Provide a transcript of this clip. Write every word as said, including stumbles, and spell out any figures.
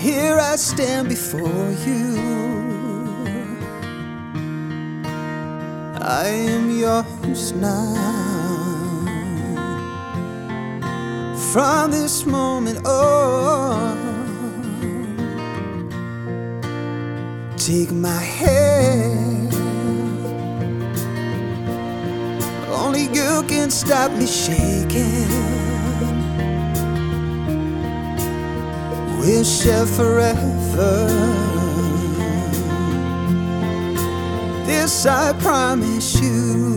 here I stand before you. I am yours now. From this moment on, take my hand. Only you can stop me shaking. We'll share forever. This I promise you.